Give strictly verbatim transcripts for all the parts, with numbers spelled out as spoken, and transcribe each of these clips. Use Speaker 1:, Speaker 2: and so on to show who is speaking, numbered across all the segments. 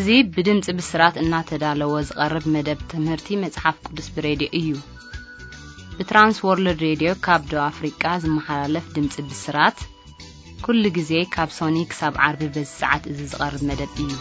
Speaker 1: እዙي بدمጽ بسرات إنها تدالو زقرب مدب تمهرتي مصحف قدس براديو إيو بترانس وورلد راديو كابدو أفريقيا زمحالف دمص بسرات كل جزء كاب سونيك ساب عربي بس ساعات إذا زقرب مدب إيو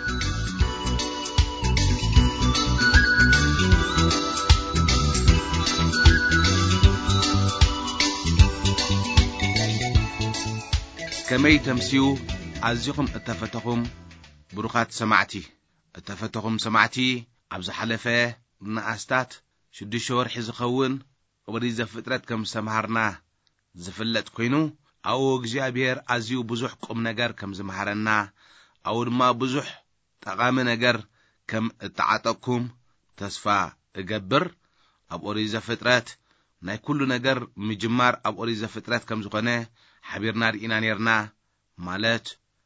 Speaker 2: كمي تمسيو عزيكم اتفتكم بروخات سمعتي اتفتكم سمعتي عبز حلفة ناستات شدي شور حزخون وري زفترات كم سمهرنا زفلت كوينو او እግዚአብሔር عزيو بزح قم نجار كم زمهرنا او ما بزح تقام نجار كم اتعاطكم تسفى اجبر اب وري زفترات ناي كل نجار مجمار اب وري زفترات كم زخنه حبيرنا رينا نيرنا مالت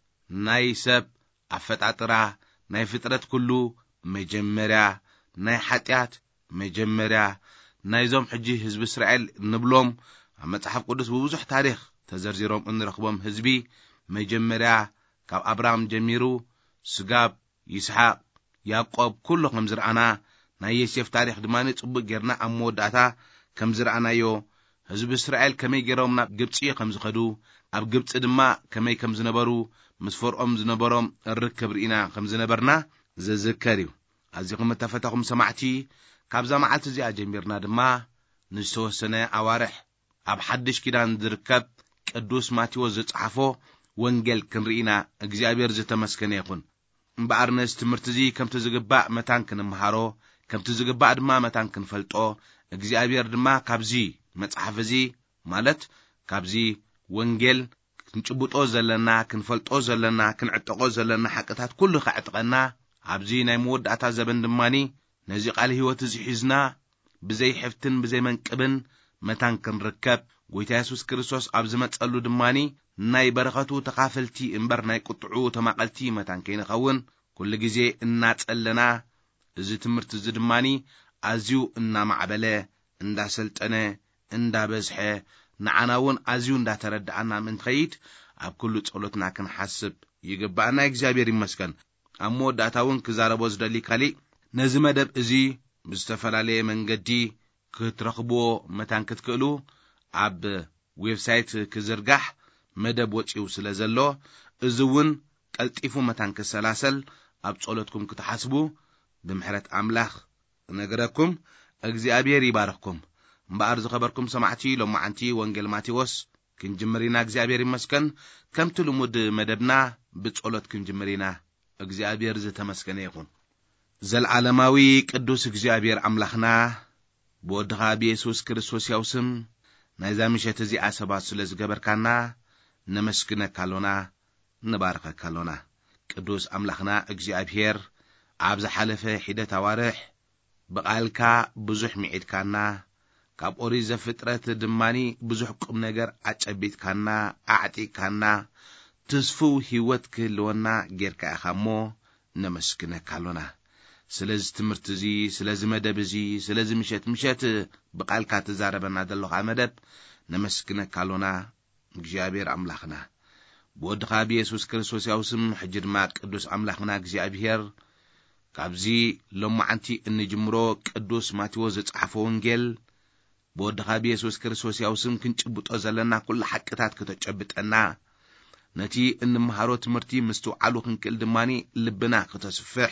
Speaker 2: ناي سب أفتعترا ناي فترات كله مجمرة ناي حتيات مجمرة ناي زوم حجي حزب إسرائيل نبلوم عم تصحف قدس بوزح تاريخ تزرزيروم إن رخبهم حزبي مجمرة كاب أبرام جميرو سقاب يسحاق يعقوب كلهم زرعنا ناي يسيف تاريخ دماني تصبق جرنا أمود أتا كم زرعنا يو حزب إسرائيل كمي جرومنا جبتشي كم زخدو أب جبت دما كمي كم زنبرو مسفور أم زنبرم الركب رئينا كم زنبرنا زذكريو عزيكم متفتكم سمعتي كابزا معلت زي أجميرنا دما نسوه سنة أوارح أب حدش كدان دركب قدوس ماتيو زتصحفو وانجل كن رئينا اجزابير زتمسكن يكون مبارنس تمرتزي كم تزقباء متان كن مهارو كم تزقباء دما متان كن فلطو اجزابير دما كابزي متصحفزي مالت كابزي وانجل كنچبطو زلنا كنفلطو زلنا كنعتقو زلنا حقታት كل خعتقنا عبزي ناي موداتا زبن دماني نزي قال هيوت زحيزنا بزي حفتن بزي منقبن متان كنركب ጎይታ ኢየሱስ ክርስቶስ ኣብ ዝመጸሉ ድማኒ ናይ በረኸቱ ተካፈልቲ እንበር ናይ ቁጥዑ ተማቀልቲ መታን ከይንኸውን ኩሉ ግዜ እናጸለና እዚ ትምርት እዚ ድማኒ ኣዝዩ እናማዕበለ እንዳሰልጠነ እንዳበዝሐ ንዓናውን ኣዝዩ እንዳተረዳአና ምን ትኸይድ ኣብ ኩሉ ጸሎትና ክንሐስብ ይግባአና እግዚአብሔር ይመስገን ኣሞ ዳታውን ክዛረቦ ዝደሊ ካሊ ነዚ መደብ እዚ ብዝተፈላለየ መንገዲ ክትረኽቦ መታን ክትክእሉ ኣብ ዌብሳይት ክዝርጋሕ መደብ ወጪው ስለዘሎ እዙውን ቀልጢፉ መታን ክሰላሰል ኣብ ጸሎትኩም ክትሐስቡ ብምሕረት አምላኽ ነገረኩም እግዚአብሔር ይባርክኩም እምበኣር ዝኸበርኩም ሰማዕቲ ሎማዓንቲ ወንጌል ማቴዎስ ክንጅምሪና እግዚአብሔር ይመስገን ከምቲ ልሙድ መደብና ብጸሎት ክንጅምሪና እግዚአብሔር ዝተመስገነ ይኹን ዘለዓለማዊ ቅዱስ እግዚአብሔር አምላኽና በወድኻ በኢየሱስ ክርስቶስ ያው ስም ናይዛ ምሽት እዚ አሰባት ስለ ዝገበርካና ነመስግነካሎና ንባርከካሎና ቅዱስ አምላኽና እግዚአብሔር ኣብ ዝሓለፈ ሒደት ኣዋርሕ በቃልካ ብዙሕ ሚዒድካና ካብ ኦሪት ዘፍጥረት ድማኒ ብዙሕ ቁም ነገር አጨቢትካና አዕጢካና ተስፉ ህይወት ክህልወና ጌርካ ኢኻሞ ነመስግነካሎና ስለዚ ትምህርት እዚ ስለዚ መደብ እዚ ስለዚ ምሽት ምሽት በቃልካ ተዛረበና ደለኻ መደብ ነመስግነካሎና እግዚአብሔር አምላኽና በወድኻ በኢየሱስ ክርስቶስ ያው ስም ሕጂ ድማ ቅዱስ አምላኽና እግዚአብሔር ካብዚ ሎማዓንቲ እንጅምሮ ቅዱስ ማቴዎስ ዘጻፈ ወንጌል በወድኻ በኢየሱስ ክርስቶስ ያው ስም ክንጭብጦ ዘለና ኩሉ ሐቅታት ከተጨብጠና ነቲ እንምሃሮ ትምህርቲ ምስተውዓሉ ክንክል ድማኒ ልብና ከተስፍሕ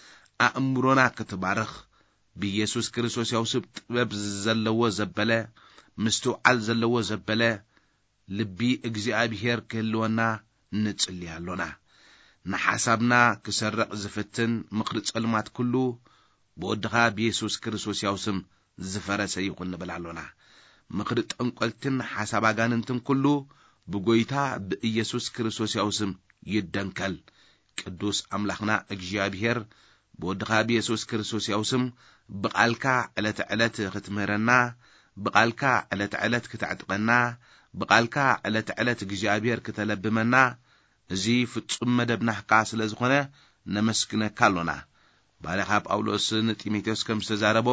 Speaker 2: አእምሮና ከተባረኽ በኢየሱስ ክርስቶስ ያው ስም ጥበብ ዘለዎ ዘበለ ምስተውዓል ዘለዎ ዘበለ ልቢ እግዚአብሔር ክህልወና ንጽልያሎና ንሐሳብና ክሰርቕ ዝፍትን ምክሪ ጸልማት ኩሉ በወድኻ በኢየሱስ ክርስቶስ ያው ስም ዝፈረሰ ይኹን ንበላሎና ምክሪ ጠንቆልትን ሐሳብ አጋንንትን ኩሉ በጎይታ በኢየሱስ ክርስቶስ ያው ስም ይደንከል ቅዱስ አምላኽና እግዚአብሔር በወድኻ በኢየሱስ ክርስቶስ ያው ስም በቃልካ ዕለት ዕለት ክትምህረና በቃልካ ዕለት ዕለት ክትዕጥቀና በቃልካ ዕለት ዕለት እግዚአብሔር ከተለብመና እዚ ፍጹም መደብናህካ ስለዝኾነ ነመስግነካሎና ባሪኻ ጳውሎስ ንጢሞቴዎስ ከም ዝተዛረቦ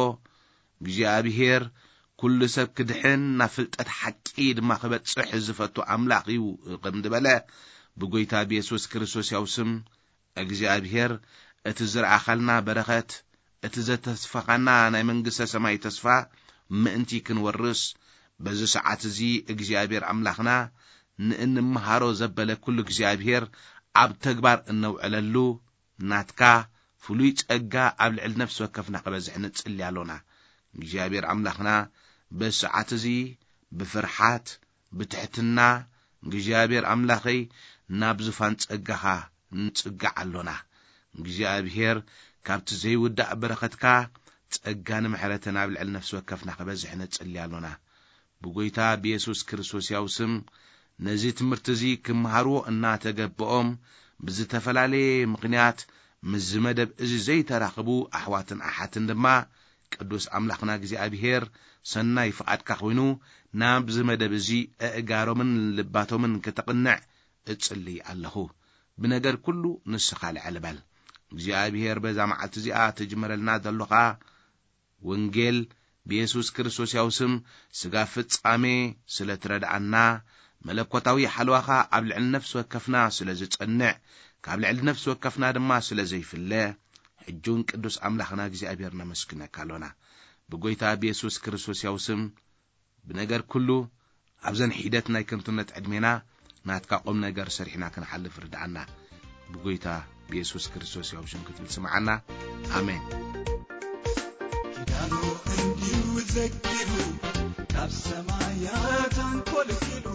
Speaker 2: እግዚአብሔር ኩሉ ሰብ ክድሕን ናፍልጠት ሐቂ ድማ ክበጽሕ ዝፈቱ አምላኽ እዩ ከም ድበለ በጎይታ በኢየሱስ ክርስቶስ ያው ስም እግዚአብሔር اتزرعخلنا برخت اتزتسفقنا ناي منقسة سماي تسفا مئنتي كنورس بزو ساعات زي اجزيابير املاخنا نئن مهارو زبالة كل اجزيابير عب تقبار انو علالو ناتكا فلويت اقا عبل عل نفس وكفنا قبزحنا تسلي علونا اجزيابير املاخنا بساعات زي بفرحات بتحتنا اجزيابير املاخي نابزو فانت اقاها نتقع علونا اجزيابير كابت زي ودع برختكا تقان محرتنا بالعل نفس وكفنا قبزحنا تسلي علونا بقويتا بيسوس كريستوس يوسم نزي تمرتزي كمهارو انا تقبقهم بزتفلالي مقنيات مزمدب ازي زي تراقبو احواتن احاتن دما قدوس املاخنا እግዚአብሔር ሰናይ ፍቃድ ካኾይኑ ናብ ዝመደብ እዚ አጋሮምን ልባቶምን ከተቀንዕ እጽልይ ኣለኹ ብነገር ኩሉ ንስኻል ዓለባል እግዚአብሔር በዛ መዓልት እዚኣ ተጅመረልና ዘሎኻ ወንጌል በኢየሱስ ክርስቶስ ያውስም ስጋ ፍጻሜ ስለትረዳአና መለኮታዊ ሓልዋኻ ኣብ ልዕል ነፍስ ወከፍና ስለዝጸንዕ ካብ ልዕል ነፍስ ወከፍና ድማ ስለዘይፍለ ሕጁን ቅዱስ አምላኽና እግዚአብሔር ነመስግነካ አሎና በጎይታ በኢየሱስ ክርስቶስ ያውስም ብነገር ኩሉ ኣብዘን ሒደት ናይ ከንቱነት ዕድሜና ናትካ ቆም ነገር ሰርሒና ክንሓልፍ ርዳአና በጎይታ በኢየሱስ ክርስቶስ ያውስም ክትብል ስምዓና አሜን
Speaker 3: ኪዳኑ እንዲሁ ዘኪሩ ካብ ሰማያት አንኮልኪሉ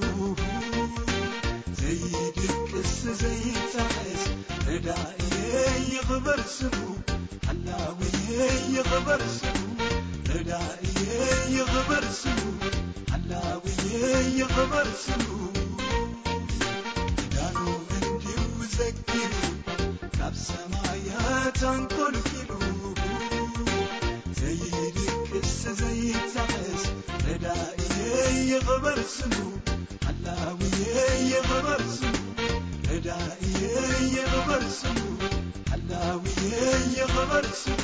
Speaker 3: ዘይድቅስ ዘይታሕስ ረዳእየ ይኽበር ስሙ ሓላውየ ይኽበር ስሙ ረዳእየ ይኽበር ስሙ ሓላውየ ይኽበር ስሙ ኪዳኑ እንዲሁ ዘኪሩ ካብ ሰማያት አንኮልኪሉ ዘይድቅስ ዘይታሕስ ረዳእየ ይኽበር ስሙ ሓላውየ ይኽበር ስሙ ረዳእየ ይኽበር ስሙ ሓላውየ ይኽበር ስሙ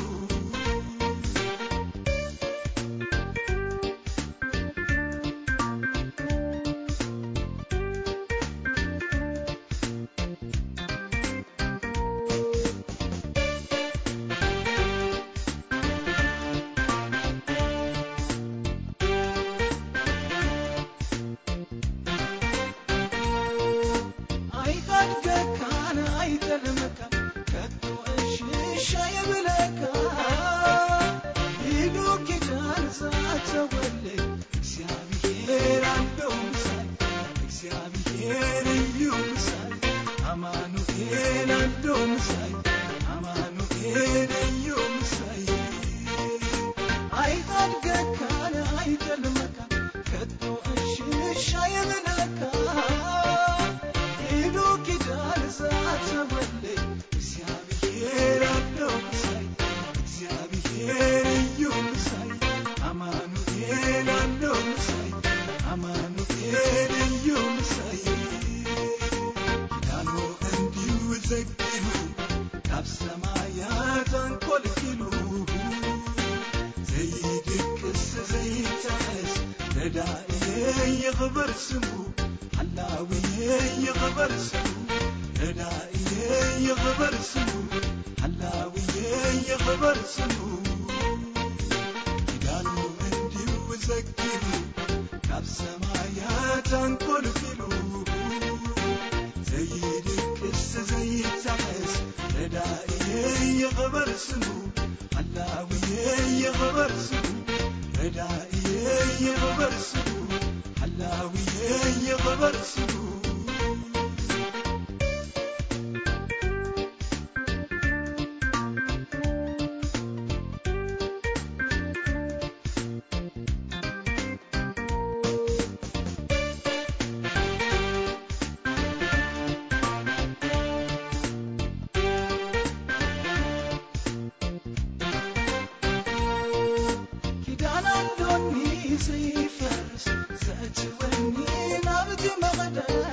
Speaker 4: سيفرس زاتوني نبض مغدر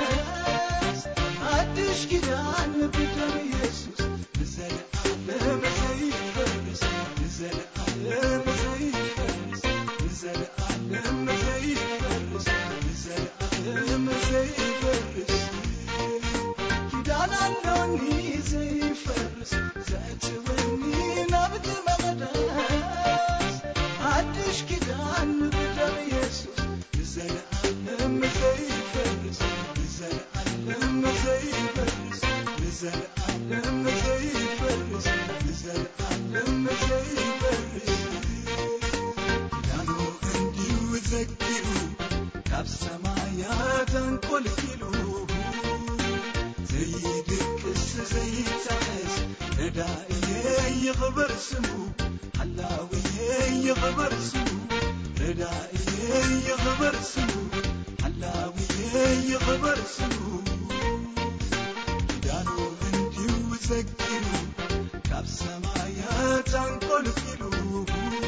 Speaker 3: زحلوني زي فرس زعتوني نبت مقدس عدش كدان بدم يسوس نزل علم زي فرس نزل علم زي فرس نزل علم زي فرس نزل علم زي فرس كانوا عندي وذكروا كاب سمايات انقل كيلو زي دكس زي تعس ردائي يغبر سمو حلاوي يغبر سمو ردائي يغبر سمو حلاوي يغبر سمو دانو عندي وذكروا كاب سمايات انقل كيلو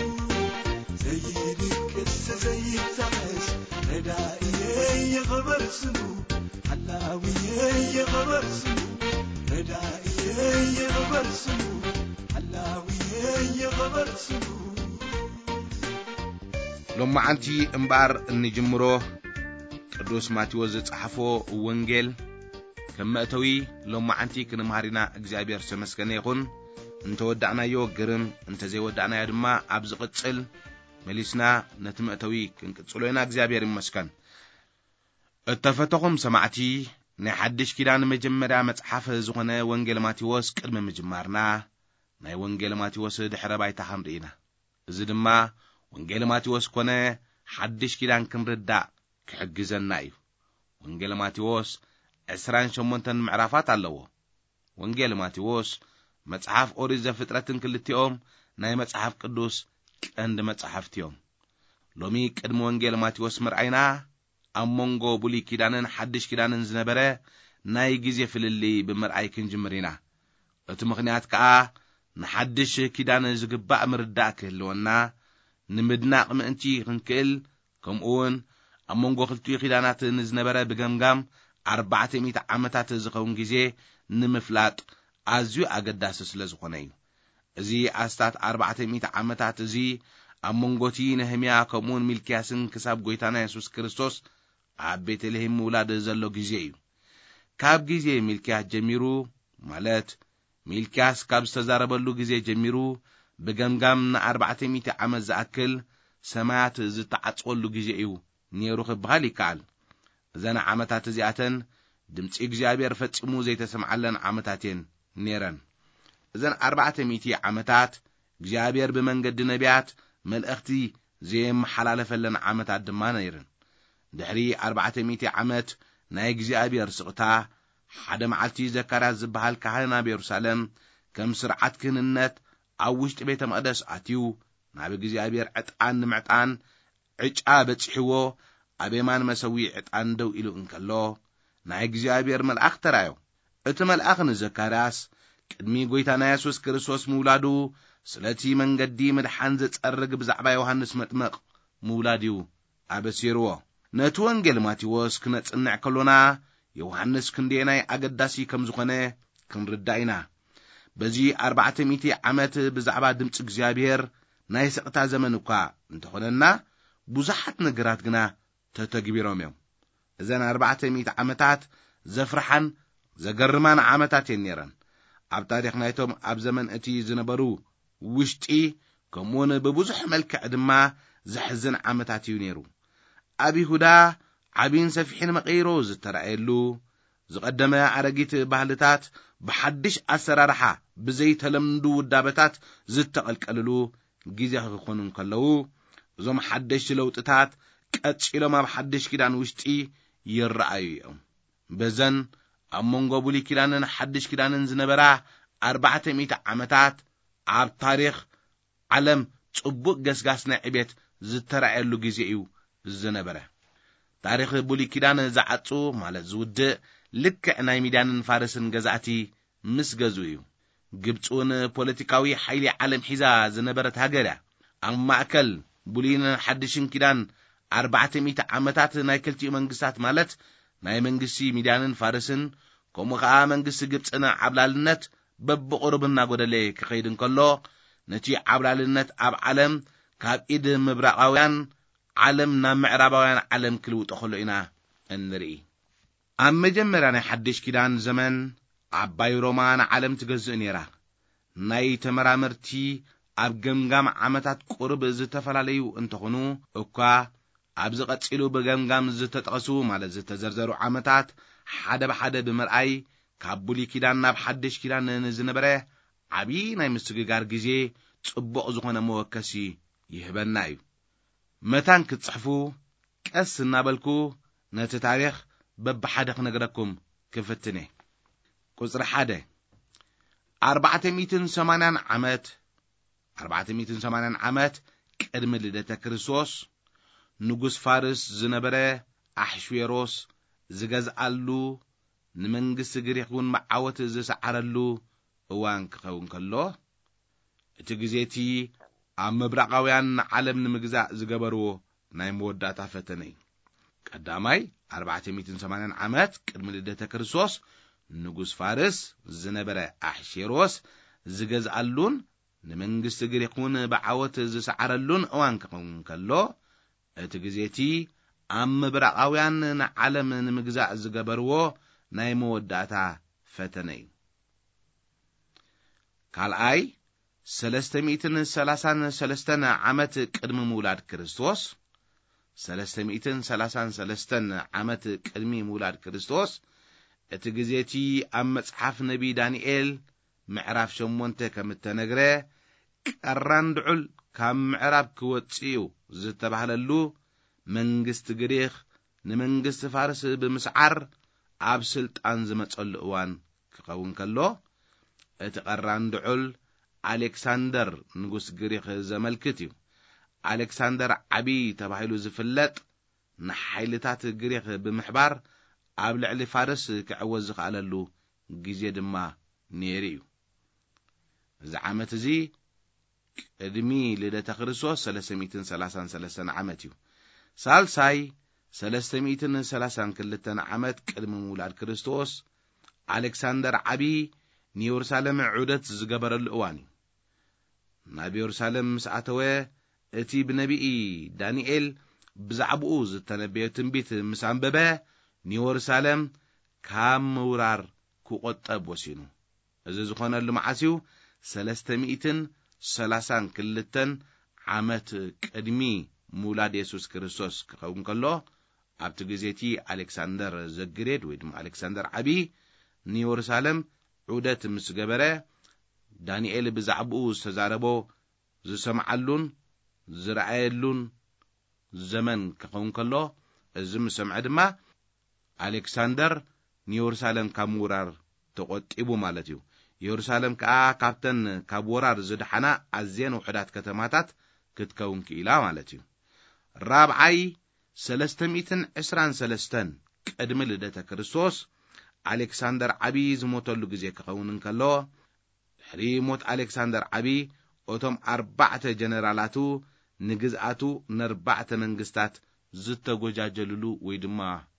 Speaker 3: زي دكس زي تعس ردائي يغبر سمو حلاوي يغبر سمو ردائي يغبر سمو حلاوي يغبر سمو
Speaker 2: لما عنتي امبار نجمرو قدوس ماتيوس صحفو وانجيل كما اتوي لما عنتي كنمهارينا اغزابير سمسكنه يكون انت ودعنايو غرم انت زي ودعنايا دما ابز قصل مليسنا نتمأتوي كنقصلونا اغزابير يمسكن اتفتقم سمعتي نحدش كيدان مجمرا مصحف زغنه وانجيل ماتيوس قدم مجمارنا ناي وانجيل ماتيوس دحره بايتا حمرينا እዚ ድማ ወንጌል ማቴዎስ ኮነ ሓድሽ ኪዳን ክንርዳ ክሕግዘና እዩ ወንጌል ማቴዎስ عشرين وثمانية ምዕራፋት ኣለዎ ወንጌል ማቴዎስ መጽሐፍ ኦሪት ዘፍጥረትን ክልቲኦም ናይ መጽሐፍ ቅዱስ ቀንዲ መጽሐፍት እዮም ሎሚ ቅድመ ወንጌል ማቴዎስ ምርአይና ኣብ መንጎ ብሉይ ኪዳንን ሓድሽ ኪዳንን ዝነበረ ናይ ግዜ ፍልሊ ብምርአይ ክንጅምር ኢና እቲ ምኽንያት ከዓ ንሓድሽ ኪዳን ዝግባእ ምርዳእ ክህልወና ንምድናቕ ምእንቲ ክንክእል ከምኡውን ኣብ መንጎ ክልቲኡ ኪዳናት ንዝነበረ ብገምጋም أربعة مئة ዓመታት ዝኸውን ግዜ ንምፍላጥ ኣዝዩ ኣገዳሲ ስለ ዝኾነ እዩ እዚ ኣስታት أربعة مئة ዓመታት እዚ ኣብ መንጎቲ ነህምያ ከምኡውን ሚልክያስን ክሳብ ጎይታና ኢየሱስ ክርስቶስ ኣብ ቤተልሔም ውላድ ዘሎ ግዜ እዩ ካብ ግዜ ሚልክያስ ጀሚሩ ማለት ሚልክያስ ካብ ዝተዛረበሉ ግዜ ጀሚሩ ብገምጋም ን400 ዓመት ዝኣክል ሰማያት ዝተዓጽወሉ ግዜ እዩ ነይሩ ክበሃል ይከኣል እዘን ዓመታት እዚኣተን ድምፂ እግዚአብሔር ፈጽሙ ዘይተሰምዓለን ዓመታትን ነይረን እዘን أربعة مئة ዓመታት እግዚአብሔር ብመንገዲ ነቢያት መልእኽቲ ዘየመሓላለፈለን ዓመታት ድማ ነይረን ድሕሪ أربعة مئة ዓመት ናይ እግዚአብሔር ስቕታ ሓደ መዓልቲ ዘካርያስ ዝበሃል ካህን ኣብ ኢየሩሳሌም ከም ስርዓት ክህንነት ኣብ ውሽጢ ቤተ መቅደስ ኣትዩ ናብ እግዚአብሔር ዕጣን ንምዕጣን ዕጫ በጽሕዎ ኣብ የማን መሰዊዕ ዕጣን ደው ኢሉ እንከሎ ናይ እግዚአብሔር መልአክ ተራዮ እቲ መልአክ ንዘካርያስ ቅድሚ ጎይታና ኢየሱስ ክርስቶስ ምውላዱ ስለቲ መንገዲ መድሓን ዘጸርግ ብዛዕባ ዮሐንስ መጥመቕ ምውላዱ ኣበሲርዎ ነቲ ወንጌል ማቴዎስ ክነጽንዕ ከሎና ዮሐንስ ክንደናይ ኣገዳሲ ከም ዝኾነ ክንርዳኢና በዚ أربعة مئة ዓመት ብዛዕባ ድምፂ እግዚአብሔር ናይ ስቕታ ዘመን እኳ እንተኾነና ብዙሓት ነገራት ግና ተተግቢሮም እዮም እዘን أربعة مئة ዓመታት ዘፍርሓን ዘገርማን ዓመታት ነይረን ኣብ ታሪኽ ናይቶም ኣብ ዘመን እቲ ዝነበሩ ውሽጢ ከምኡውን ብብዙሕ መልክዕ ድማ ዘሕዝን ዓመታት እዩ ነይሩ ኣብ ይሁዳ ዓቢን ሰፊሕን መቐይሮ ዝተረኣየሉ ዝቐደመ ኣረጊት ባህልታት ብሓድሽ ኣሰራርሓ ብዘይተለምዱ ውዳበታት ዝተቐልቀልሉ ግዜ ክኾኑ ከለዉ እዞም ሓድሽ ለውጥታት ቀጽሎም ኣብ ሓድሽ ኪዳን ውሽጢ ይረኣዩ እዮም በዘን ኣብ መንጎ ብሉይ ኪዳንን ሓድሽ ኪዳንን ዝነበራ أربعة مئة ዓመታት ኣብ ታሪኽ ዓለም ጽቡቕ ገስጋስና ዕቤት ዝተረኣየሉ ግዜ እዩ ዝነበረ ታሪኽ ብሉይ ኪዳን ዝዓጹ ማለት ዝውድእ ልክዕ ናይ ሚድያንን ፋርስን ገዛእቲ ምስ ገዙ እዩ ግብጽን ፖለቲካዊ ሓይሊ ዓለም ሒዛ ዝነበረት ሃገር ኣብ ማእከል ብሉይን ሓድሽን ኪዳን أربعة مئة ዓመታት ናይ ክልቲኡ መንግስታት ማለት ናይ መንግስቲ ሚድያንን ፋርስን ከምኡ ከዓ መንግስቲ ግብጽን ዓብላልነት በብቁርብና ጎደለ ክኸይድ እንከሎ ነቲ ዓብላልነት ኣብ ዓለም ካብ ኢድ ምብራቃውያን ዓለም ናብ ምዕራባውያን ዓለም ክልውጥ ከሎ ኢና እንርኢ ኣብ መጀመርያ ናይ ሓድሽ ኪዳን ዘመን ዓባይ ሮማን ዓለም ትገዝእ ነይራ ናይ ተመራመርቲ ኣብ ገምጋም ዓመታት ቁርብ ዝተፈላለዩ እንትኾኑ እኳ ኣብ ዝቐጽሉ በገምጋም ዝተጠቐሱ ማለት ዝተዘርዘሩ ዓመታት ሓደ ብሓደ ብምርኣይ ካብ ብሉይ ኪዳን ናብ ሓድሽ ኪዳን ንዝነበረ ዓብዪ ናይ ምስግጋር ግዜ ጽቡቕ ዝኾነ መወከሲ ይህበና እዩ። መታን ክትጽሕፉ ቀስ እናበልኩ ነቲ ታሪኽ በብሓደ ክነግረኩም ክፍትነ። ቁጽሪ ሓደ ኣርባዕተ ሚእትን ሰማንያን ዓመት ኣርባዕተ ሚእትን ሰማንያን ዓመት ቅድሚ ልደተ ክርስቶስ ንጉስ ፋርስ ዝነበረ ኣሕሽዌሮስ ዝገዝኣሉ ንመንግስቲ ግሪክ እውን መዓወት ዝሰዓረሉ እዋን ክኸውን ከሎ እቲ ግዜቲ ኣብ ምብራቃውያን ዓለም ንምግዛእ ዝገበርዎ ናይ መወዳእታ ፈተነ እዩ። ቀዳማይ ኣርባዕተ ሚእትን ሰማንያን ዓመት ቅድሚ ልደተ ክርስቶስ ንጉስ ፋርስ ዝነበረ ኣሕሽዌሮስ ዝገዝኣሉን ንመንግስቲ ግሪክ እውን መዓወት ዝሰዓረሉን እዋን ክኸውን ከሎ እቲ ግዜቲ ኣብ ምብራቃውያን ዓለም ንምግዛእ ዝገበርዎ ናይ መወዳእታ ፈተነ እዩ። ካልኣይ ሰለስተ ሚእትን ሰላሳን ሰለስተን ዓመት ቅድሚ ምውላድ ክርስቶስ ሰለስተ ሚእትን ሰላሳን ሰለስተን ዓመት ቅድሚ ምውላድ ክርስቶስ እቲ ግዜቲ ኣብ መጽሓፍ ነቢ ዳንኤል ምዕራፍ ሸሞንተ ከም እተነግረ ቀራንድዑል ካብ ምዕራብ ክወጽኡ ዝተባህለሉ መንግስቲ ግሪክ ንመንግስቲ ፋርስ ብምስዓር ኣብ ስልጣን ዝመጸሉ እዋን ክኸውን ከሎ እቲ ቀራንድዑል ኣሌክሳንደር ንጉስ ግሪክ ዘመልክት እዩ። ኣሌክሳንደር ዓብይ ተባሂሉ ዝፍለጥ ንሓይልታት ግሪክ ብምሕባር ኣብ ልዕሊ ፋርስ ክዕወዝ ዝኽኣለሉ ግዜ ድማ ነይሩ እዩ። እዚ ዓመት እዚ ቅድሚ ልደተ ክርስቶስ ሰለስተ ሚእትን ሰላሳን ሰለስተን ዓመት እዩ። ሳልሳይ ሰለስተ ሚእትን ሰላሳን ክልተን ዓመት ቅድሚ ምውላድ ክርስቶስ ኣሌክሳንደር ዓብይ ንየሩሳሌም ዑደት ዝገበረሉ እዋን እዩ። ናብ የሩሳሌም ምስ ኣተወ እቲ ብነቢኢ ዳንኤል ብዛዕባኡ ዝተነበየ ትንቢት ምስ አንበበ ንየሩሳሌም ካብ ምውራር ክቆጠብ ወሲኑ። እዚ ዝኾነሉ መዓስዩ ሰለስተ ሚእትን ሰላሳን ክልተን ዓመት ቅድሚ ምውላድ ኢየሱስ ክርስቶስ ክኸውን ከሎ ኣብቲ ግዜቲ ኣሌክሳንደር ዘግሬድ ወይ ድማ ኣሌክሳንደር ዓብይ ንየሩሳሌም ዑደት ምስ ገበረ ዳንኤል ብዛዕባኡ ዝተዛረቦ ዝሰምዓሉን ዝረኣየሉን ዘመን ክኸውን ከሎ እዚ ምስ ሰምዐ ድማ ኣሌክሳንደር ንየሩሳሌም ካብ ምውራር ተቆጢቡ ማለት እዩ። የሩሳሌም ከዓ ካብተን ካብ ወራር ዝድሓና ኣዝየን ውሕዳት ከተማታት ክትከውን ክኢላ ማለት እዩ። ራብዓይ ሰለስተ ሚእትን ዕስራን ሰለስተን ቅድሚ ልደተ ክርስቶስ ኣሌክሳንደር ዓብይ ዝሞተሉ ግዜ ክኸውን ከሎ ድሕሪ ሞት ኣሌክሳንደር ዓብይ እቶም ኣርባዕተ ጀነራላቱ ንግዝኣቱ ንኣርባዕተ መንግስታት ዝተጎጃጀልሉ ወይ ድማ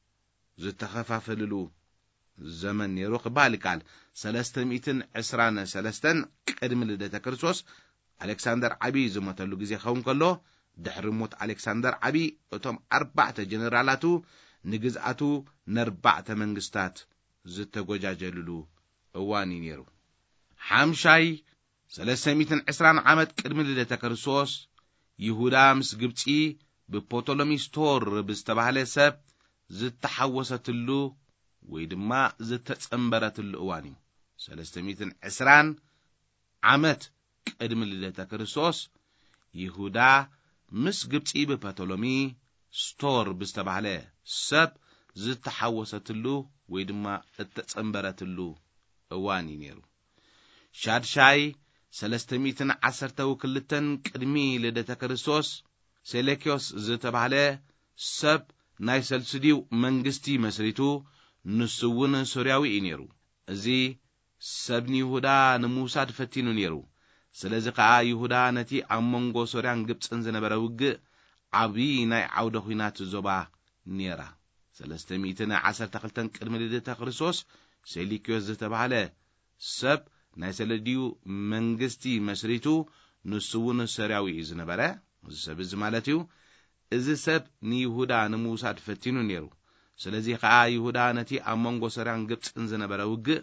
Speaker 2: ዝተኸፋፈልሉ ዘመን ነይሩ ክበሃል ይከኣል። ሰለስተ ሚእትን ዕስራን ሰለስተን ቅድሚ ልደተ ክርስቶስ ኣሌክሳንደር ዓብይ ዝሞተሉ ግዜ ክኸውን ከሎ ድሕሪ ሞት ኣሌክሳንደር ዓብይ እቶም ኣርባዕተ ጀነራላቱ ንግዝኣቱ ንኣርባዕተ መንግስታት ዝተጎጃጀልሉ እዋን ነይሩ። ሓምሻይ ሰለስተ ሚእትን ዕስራን ዓመት ቅድሚ ልደተ ክርስቶስ ይሁዳ ምስ ግብጺ ብፖቶሎሚስቶር ብዝተባህለ ሰብ ዝተሓወሰትሉ ወይ ድማ ዝተጸምበረትሉ እዋን እዩ። ሰለስተ ሚእትን ዕስራን ዓመት ቅድሚ ልደተ ክርስቶስ ይሁዳ ምስ ግብጺ ብፖቶሎሚ ስቶር ብዝተባህለ ሰብ ዝተሓወሰትሉ ወይ ድማ እተጸምበረትሉ እዋን ነይሩ። ሻድሻይ ሰለስተ ሚእትን ዓሰርተ ክልተን ቅድሚ ልደተ ክርስቶስ ሴሌኪዮስ ዝተባህለ ሰብ ናይ ሰልስዲው መንግስቲ መስሪቱ ንሱ እውን ሶርያዊ ነይሩ። እዚ ሰብ ይሁዳ ንምውሳድ ፈቲኑ ነይሩ። ስለዚ ከዓ ይሁዳ ነቲ ኣብ መንጎ ሶርያን ግብጽን ዝነበረ ውግእ ዓብይ ናይ ዓውደ ኹናት ዞባ ነይራ። ሰለስተ ሚእትን ዓሰርተ ክልተን ቅድሚ ልደተ ክርስቶስ ሴሌኪዮስ ዝተባህለ ሰብ ናይ ሰልስዲው መንግስቲ መስሪቱ ንሱ እውን ሶርያዊ ዝነበረ እዚ ሰብ እዚ ማለት እዩ። እዚ ሰብ ንይሁዳ ንምውሳድ ፈቲኑ ነይሩ። ስለዚ ከዓ ይሁዳ ነቲ ኣብ መንጎ ሶርያን ግብጽን ዝነበረ ውግእ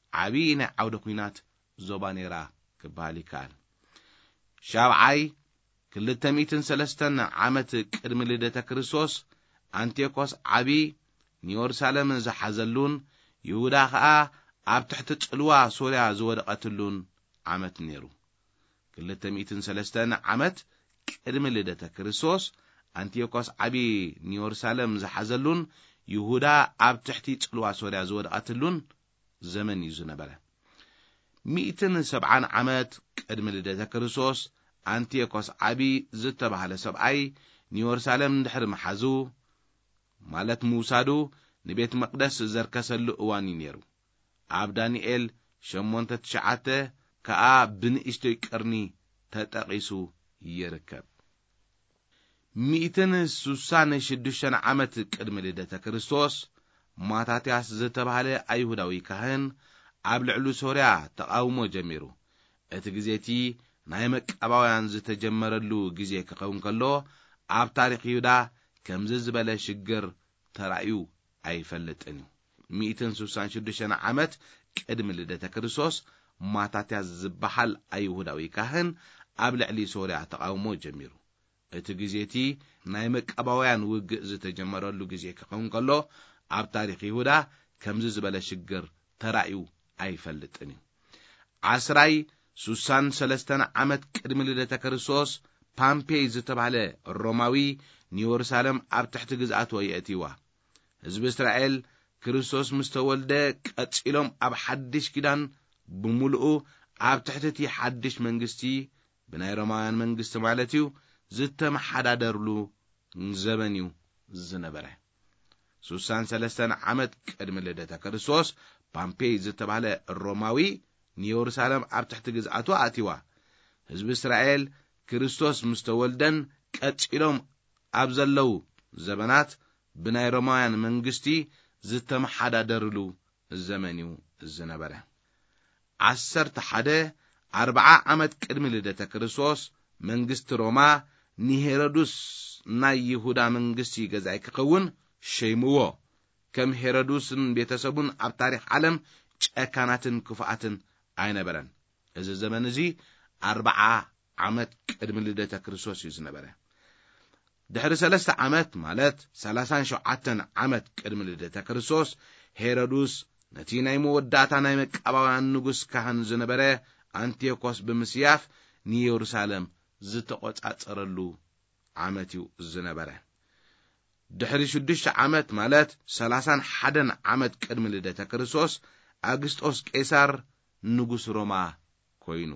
Speaker 2: ዓቢይ ናይ ዓውደ ኩናት ዞባ ነይራ ክበሃል ይከኣል። ሻብዓይ ክልተ ሚእትን ሰለስተን ዓመት ቅድሚ ልደተ ክርስቶስ አንቲዮኮስ ዓቢይ ንኢየሩሳሌም ዝሓዘሉን ይሁዳ ከዓ ኣብ ትሕቲ ጽልዋ ሶርያ ዝወደቐትሉን ዓመት ነይሩ። ክልተ ሚእትን ሰለስተን ዓመት ቅድሚ ልደተ ክርስቶስ አንቲዮኮስ ዓቢይ ንኢየሩሳሌም ዝሓዘሉን ይሁዳ ኣብ ትሕቲ ጽልዋ ሶርያ ዝወደቐትሉን ዘመን እዩ ዝነበረ። ሚእትን ሰብዓን ዓመት ቅድሚ ልደተ ክርስቶስ አንቲዮኮስ ዓቢይ ዝተባህለ ሰብኣይ ንኢየሩሳሌም ድሕሪ መሓዙ ማለት ምውሳዱ ንቤት መቅደስ ዘርከሰሉ እዋን ነይሩ። ኣብ ዳንኤል ሸሞንተ ትሽዓተ ከዓ ብንእሽተይ ቅርኒ ተጠቂሱ ይርከብ። ሚእትን ሱሳን ሽዱሽተን ዓመት ቅድሚ ልደተ ክርስቶስ ማታትያስ ዝተባህለ ኣይሁዳዊ ካህን ኣብ ልዕሊ ሶርያ ተቃውሞ ጀሚሩ። እቲ ግዜቲ ናይ መቀባውያን ዝተጀመረሉ ግዜ ክኸውን ከሎ ኣብ ታሪኽ ይሁዳ ከምዚ ዝበለ ሽግር ተራእዩ ኣይፈልጥን። ሚእትን ሱሳን ሽዱሽተን ዓመት ቅድሚ ልደተ ክርስቶስ ማታትያስ ዝበሃል ኣይሁዳዊ ካህን ኣብ ልዕሊ ሶርያ ተቃውሞ ጀሚሩ። እቲ ግዜቲ ናይ መቀባውያን ውግእ ዝተጀመረሉ ግዜ ክኸውን ከሎ ኣብ ታሪኽ ይሁዳ ከምዚ ዝበለ ሽግር ተራእዩ ኣይፈልጥን። ዓስራይ ሱሳን ሰለስተን ዓመት ቅድሚ ልደተ ክርስቶስ ፓምፔይ ዝተባህለ ሮማዊ ንኢየሩሳሌም ኣብ ትሕቲ ግዝኣቱ የእትዋ። ህዝቢ እስራኤል ክርስቶስ ምስ ተወልደ ቀጺሎም ኣብ ሓድሽ ኪዳን ብምሉኡ ኣብ ትሕቲ ሓድሽ መንግስቲ ብናይ ሮማውያን መንግስቲ ማለት እዩ ዝተመሓዳደርሉ ዘመን እዩ ዝነበረ። ሱሳን ሰለስተን ዓመት ቅድሚ ልደተ ክርስቶስ ፓምፔይ ዝተባህለ ሮማዊ ንኢየሩሳሌም ኣብ ትሕቲ ግዝኣቱ ኣእትዋ። ህዝቢ እስራኤል ክርስቶስ ምስ ተወልደን ቀጺሎም ኣብ ዘለው ዘመናት ብናይ ሮማውያን መንግስቲ ዝተመሓዳደርሉ ዘመን እዩ ዝነበረ። ዓሰርተ ሓደ ኣርባዓ ዓመት ቅድሚ ልደተ ክርስቶስ መንግስቲ ሮማ ንሄሮድስ ናይ ይሁዳ መንግስቲ ገዛይ ክኸውን ሸይምዎ። ከም ሄሮድስን ቤተሰቡን ኣብ ታሪኽ ዓለም ጨካናትን ክፉኣትን ኣይነበረን። እዚ ዘመን እዚ ኣርባዓ ዓመት ቅድሚ ልደተ ክርስቶስ እዩ ዝነበረ። ድሕሪ ሰለስተ ዓመት ማለት ሰላሳን ሸውዓተን ዓመት ቅድሚ ልደተ ክርስቶስ ሄሮድስ ነቲ ናይ መወዳእታ ናይ መቀባውያን ንጉስ ካህን ዝነበረ አንቲዮኮስ ብምስያፍ ንኢየሩሳሌም ዝተቆጻጸረሉ ዓመት እዩ ዝነበረ። ድሕሪ ሽዱሽተ ዓመት ማለት ሰላሳን ሓደን ዓመት ቅድሚ ልደተ ክርስቶስ አግስጦስ ቄሳር ንጉስ ሮማ ኮይኑ።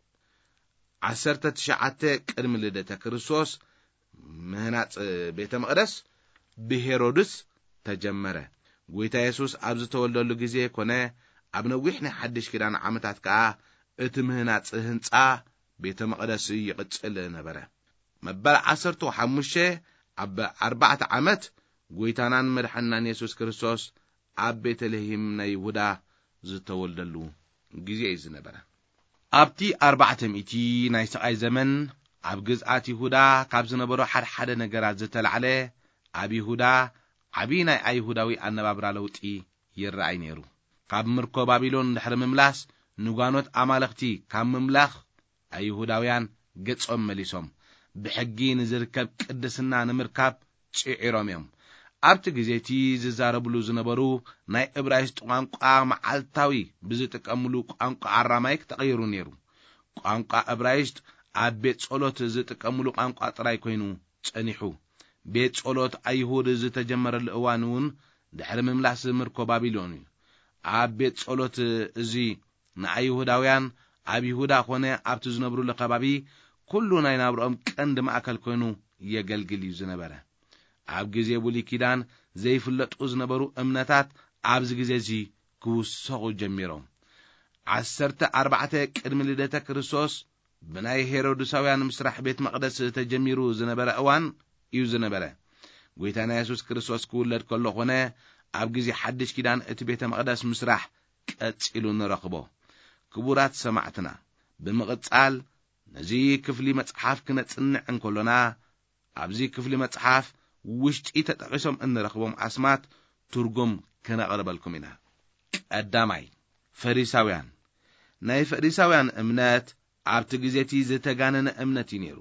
Speaker 2: ዓሰርተ ትሽዓተ ቅድሚ ልደተ ክርስቶስ ምህናጽ ቤተ መቅደስ ብሄሮድስ ተጀመረ። ጎይታ ኢየሱስ ኣብ ዝተወልደሉ ግዜ ኮነ ኣብ ነዊሕ ናይ ሓድሽ ኪዳን ዓመታት ከዓ እቲ ምህናጽ ህንጻ ቤተ መቅደስ ይቅጽል ነበረ። መበል ዓሰርተ ሓሙሽተ ኣብ ኣርባዕተ ዓመት ጎይታናን መድሓኒናን ኢየሱስ ክርስቶስ ኣብ ቤተልሔም ናይ ይሁዳ ዝተወልደሉ ግዜ እዩ ዝነበረ። ኣብቲ ኣርባዕተ ሚእቲ ናይ ስቃይ ዘመን ኣብ ግዝኣት ይሁዳ ካብ ዝነበሩ ሓደ ሓደ ነገራት ዝተልዓለ ኣብ ይሁዳ ዓቢይ ናይ ኣይሁዳዊ ኣነባብራ ለውጢ ይረኣይ ነይሩ። ካብ ምርኮ ባቢሎን ድሕሪ ምምላስ ንጓኖት ኣማልኽቲ ካብ ምምላኽ ኣይሁዳውያን ገጾም መሊሶም ብሕጊ ንዝርከብ ቅድስና ንምርካብ ጭዒሮም እዮም። ኣብቲ ግዜቲ ዝዛረብሉ ዝነበሩ ናይ ዕብራይስጥ ቋንቋ መዓልታዊ ብዝጥቀምሉ ቋንቋ ኣራማይክ ተቐይሩ ነይሩ። ቋንቋ ዕብራይስጥ ኣብ ቤት ጸሎት ዝጥቀምሉ ቋንቋ ጥራይ ኮይኑ ጸኒሑ። ቤት ጸሎት ኣይሁድ ዝተጀመረሉ እዋን እውን ድሕሪ ምምላስ ምርኮ ባቢሎን እዩ። ኣብ ቤት ጸሎት እዚ ንኣይሁዳውያን ኣብ ይሁዳ ኮነ ኣብቲ ዝነብሩሉ ከባቢ ኩሉ ናይ ናብሮኦም ቀንዲ ማእከል ኮይኑ የገልግል እዩ ዝነበረ። ኣብ ግዜ ብሉይ ኪዳን ዘይፍለጡ ዝነበሩ እምነታት ኣብዚ ግዜ እዚ ክውሰኹ ጀሚሮም። ዓሰርተ ኣርባዕተ ቅድሚ ልደተ ክርስቶስ ብናይ ሄሮድሳውያን ምስራሕ ቤት መቅደስ ተጀሚሩ ዝነበረ እዋን እዩ ዝነበረ። ጎይታና ኢየሱስ ክርስቶስ ክውለድ ከሎ ኮነ ኣብ ግዜ ሓድሽ ኪዳን እቲ ቤተ መቅደስ ምስራሕ ቀጺሉ ንረኽቦ። ክቡራት ሰማዕትና ብምቕጻል ነዚ ክፍሊ መጽሓፍ ክነጽንዕ እንከሎና ኣብዚ ክፍሊ መጽሓፍ ውሽጢ ተጠቂሶም እንረኽቦም ኣስማት ትርጉም ክነቕርበልኩም ኢና። ቀዳማይ ፈሪሳውያን ናይ ፈሪሳውያን እምነት ኣብቲ ግዜቲ ዝተጋነነ እምነት ይነሩ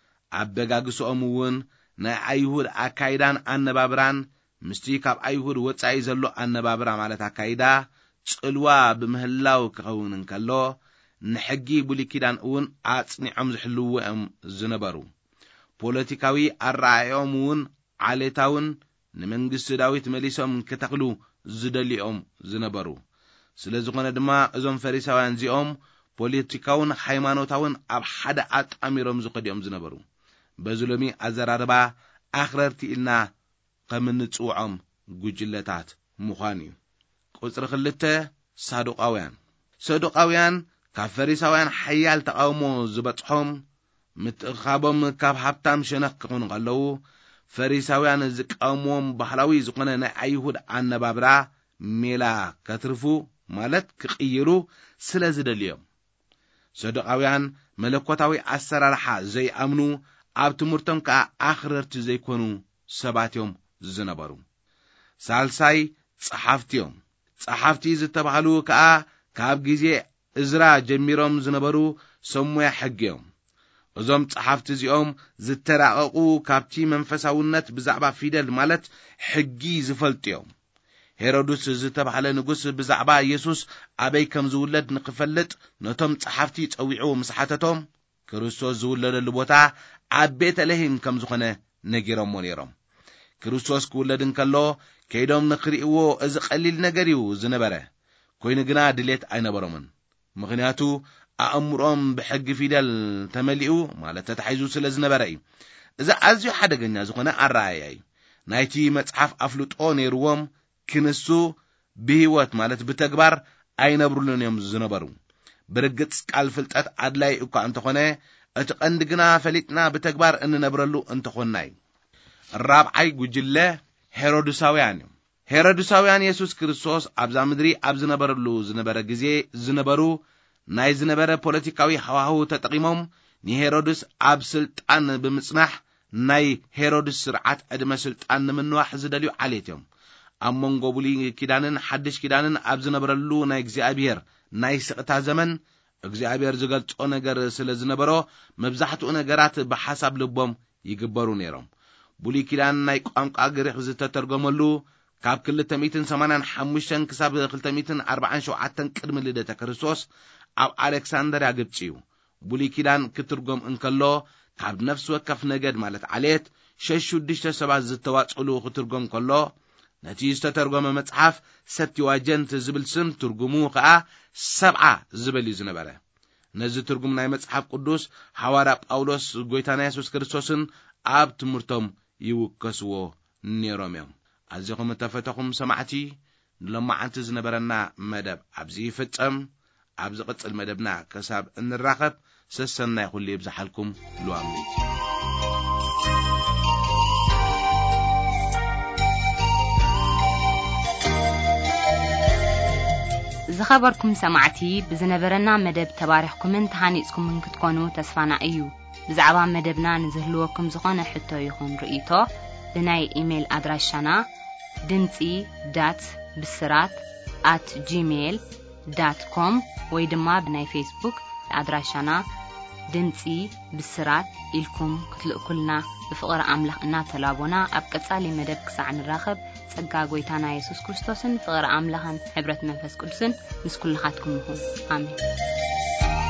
Speaker 2: ኣበጋግሶኦም እውን ናይ ኣይሁድ ኣካይዳን ኣነባብራን ምስቲ ካብ ኣይሁድ ወጻኢ ዘሎ ኣነባብራ ማለት ኣካይዳ ጽልዋ ብምህላው ክኸውን እንከሎ ንሕጊ ብሉይ ኪዳን እውን ኣጽኒዖም ዝሕልውዎም ዝነበሩ ፖለቲካዊ ኣረኣእዮም እውን ዓሌታውን ንመንግስቲ ዳዊት መሊሶም ከተኽሉ ዝደልዮም ዝነበሩ ስለዝኾነ ድማ እዞም ፈሪሳውያን እዚኦም ፖለቲካውን ሃይማኖታውን ኣብ ሓደ ኣጣሚሮም ዝኸዲኦም ዝነበሩ በዝሎሚ ኣዘራርባ ኣኽረርቲ ኢልና ከም እንጽውዖም ጉጅለታት ምዃን እዩ ቁጽሪ ክልተ ሳዱቃውያን ሳዱቃውያን ካብ ፈሪሳውያን ሓያል ተቃውሞ ዝበጽሖም ምትኻቦም ካብ ሃብታም ሸነኽ ክኾኑ ከለዉ ፈሪሳውያን ዝቃወምዎም ባህላዊ ዝኾነ ናይ ኣይሁድ ኣነባብራ ሜላ ከትርፉ ማለት ክቕይሩ ስለ ዝደልዮም ሳዱቃውያን መለኮታዊ ኣሰራርሓ ዘይኣምኑ ኣብ ትምህርቶም ከዓ ኣኽረርቲ ዘይኮኑ ሰባትዮም ዝነበሩ ሳልሳይ ጸሓፍቲዮም ጸሓፍቲ ዝተባሃሉ ከዓ ካብ ግዜ እዝራ ጀሚሮም ዝነበሩ ሰሙያ ሕግዮም እዞም ጸሓፍቲ እዚኦም ዝተራቐቑ ካብቲ መንፈሳውነት ብዛዕባ ፊደል ማለት ሕጊ ዝፈልጥዮም ሄሮድስ ዝተባሃለ ንጉስ ብዛዕባ ኢየሱስ ኣበይ ከም ዝውለድ ንኽፈልጥ ነቶም ጸሓፍቲ ጸዊዑ ምስሓተቶም ክርስቶስ ዝውለደሉ ቦታ ኣብ ቤተልሔም ከም ዝኾነ ነጊሮሞ ነይሮም ክርስቶስ ክውለድ እንከሎ ከይዶም ንኽሪእዎ እዚ ቀሊል ነገር እዩ ዝነበረ ኮይኑ ግና ድሌት ኣይነበሮምን ምኽንያቱ ኣእምሮም ብሕጊ ፊደል ተመሊኡ ማለት ተታሒዙ ስለ ዝነበረ እዩ እዚ ኣዝዩ ሓደገኛ ዝኾነ ኣረኣእያ እዩ ናይቲ መጽሓፍ ኣፍልጦ ነይርዎም ክንሱ ብህይወት ማለት ብተግባር ኣይነብሩልን እዮም ዝነበሩ ብርግጽ ቃል ፍልጠት ኣድላይ እኳ እንተኾነ እቲ ቀንዲ ግና ፈሊጥና ብተግባር እንነብረሉ እንተኾንና እዩ ራብዓይ ጉጅለ ሄሮድሳውያን እዮም ሄሮድሳውያን ኢየሱስ ክርስቶስ ኣብዛ ምድሪ ኣብ ዝነበረሉ ዝነበረ ግዜ ዝነበሩ ናይ ዝነበረ ፖለቲካዊ ሃዋህው ተጠቂሞም ንሄሮድስ ኣብ ስልጣን ብምጽናሕ ናይ ሄሮድስ ስርዓት ዕድመ ስልጣን ንምንዋሕ ዝደልዩ ዓሌት እዮም ኣብ መንጎ ብሉይ ኪዳንን ሓድሽ ኪዳንን ኣብ ዝነበረሉ ናይ እግዚአብሔር ናይ ስቕታ ዘመን እግዚአብሔር ዝገልጾ ነገር ስለ ዝነበሮ መብዛሕትኡ ነገራት ብሓሳብ ልቦም ይግበሩ ነይሮም ብሉይ ኪዳን ናይ ቋንቋ ግሪክ ዝተተርጎመሉ ካብ ክልተ ሚእቲ ሰማንያን ሓሙሽተ ክሳብ ክልተ ሚእቲ ኣርባዓን ሸውዓተን ቅድሚ ልደተ ክርስቶስ ኣብ ኣሌክሳንድርያ ግብጽ እዩ ብሉይ ኪዳን ክትርጎም እንከሎ ካብ ነፍስ ወከፍ ነገድ ማለት ዓሌት ሽዱሽተ ሰባት ዝተዋጽሉ ክትርጎም ከሎ ነቲ ዝተተርጎመ መጽሓፍ ሰብቲዋጀንት ዝብል ስም ትርጉሙ ከዓ ሰብዓ ዝብል እዩ ዝነበረ ነዚ ትርጉም ናይ መጽሓፍ ቅዱስ ሐዋርያ ጳውሎስ ጎይታና ኢየሱስ ክርስቶስን ኣብ ትምህርቶም ይውከስዎ ነይሮም እዮም ኣዝኹም ተፈተኹም ሰማዕቲ ለማዓንቲ ዝነበረና መደብ ኣብዚ ይፍጸም ኣብ ዝቕጽል መደብና ከሳብ እንራኸብ ሰሰናይ ኩሉ ይብዛሓልኩም ሉኣምኒ
Speaker 1: ዝኸበርኩም ሰማዕቲ ብዝነበረና መደብ ተባሪኽኩምን ተሃኒጽኩምን ክትኮኑ ተስፋና እዩ ብዛዕባ መደብና ንዝህልወኩም ዝኾነ ሕቶ ይኹን ርእይቶ ብናይ ኢሜል ኣድራሻና ድምጺ ዳት ብስራት at gmail dot com ወይ ድማ ብናይ ፌስቡክ ኣድራሻና ድምጺ ብስራት ኢልኩም ክትልእኩልና ብፍቕሪ ኣምላኽ እናተላቦና ኣብ ቀጻሊ መደብ ክሳዕ ንራኸብ ጸጋ ጎይታና ኢየሱስ ክርስቶስን ፍቕሪ ኣምላኽን ሕብረት መንፈስ ቅዱስን ምስ ኩልኻትኩም ይኹን ኣሜን